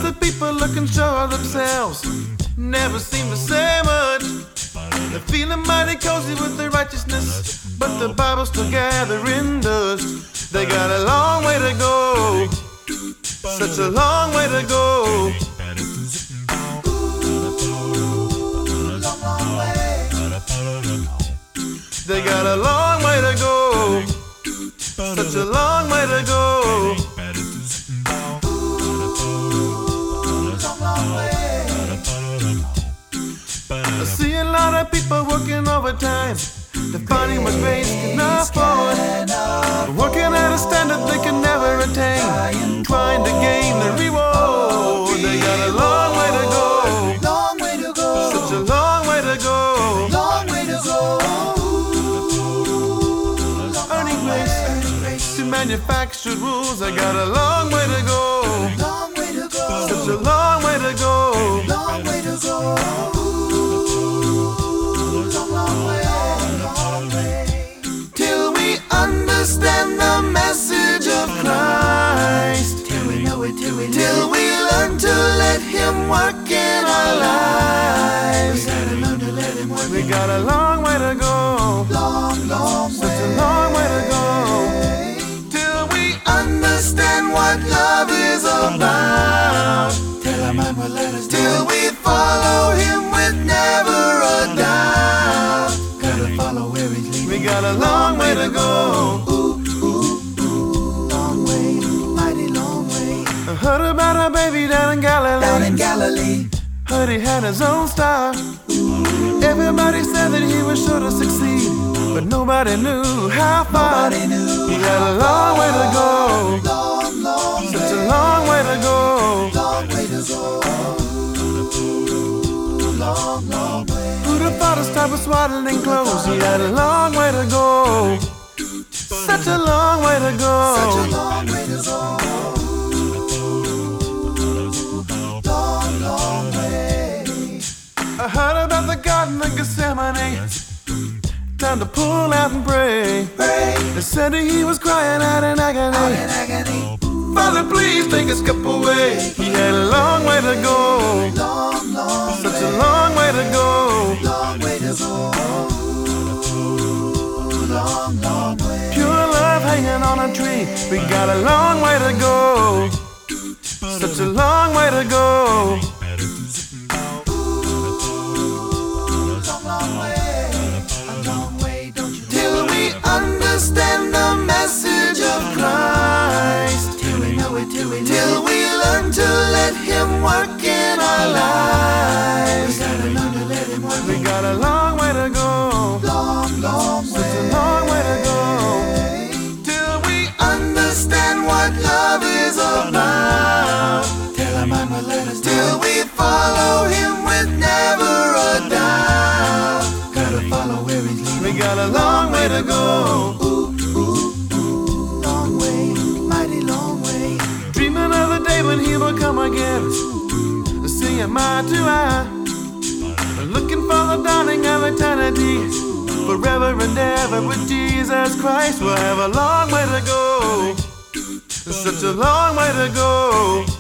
the people looking sure of themselves never seem to say much. They're feeling mighty cozy with their righteousness, but the Bible's still gathering dust. They got a long way to go, such a long way to go. They got a long way to go, such a long way to go. I see a lot of people working overtime to finding what race can afford, working at a standard they can never attain, trying to gain the reward. They got a long way to go, such a long way to go. Earning grace to manufactured rules. I got a long way to go, such a long way to go. Till we understand the message of Christ, till we know it, till we learn to let Him work in our lives. We gotta learn to let Him work. We got a long way to go, such a long way to go. Till we understand what love is about, till our mind will let us do. Till we follow Him with never a doubt. Gotta follow where He's leading. We got a long way to go. Long way, mighty long way. I heard about a baby down in Galilee. Heard he had his own star. Everybody said that he was sure to succeed, but nobody knew how far. He had a long way to go, such a long way to go. Who'd have thought his type of swaddling clothes? He had a long way to go, such a long way to go. I heard about the Garden of Gethsemane, time to pull out and pray. They said that he was crying out in agony. Father, please take his cup away. He had a long way to go, such a long way to go. Pure love hanging on a tree. We got a long way to go, such a long way to go. Till we understand the message of Christ, till we know it, till we learn to let Him work in our lives. We gotta learn to let Him work. We got a long way to go, such a long way to go. Till we understand what love is about, till our mind will let us. Till we follow Him with never a doubt. Gotta follow where He's leading. We got a long way to go, long way, mighty long way. Dreaming of the day when He will come again, seeing eye to eye, looking for the dawning of eternity, forever and ever with Jesus Christ. We'll have a long way to go, such a long way to go.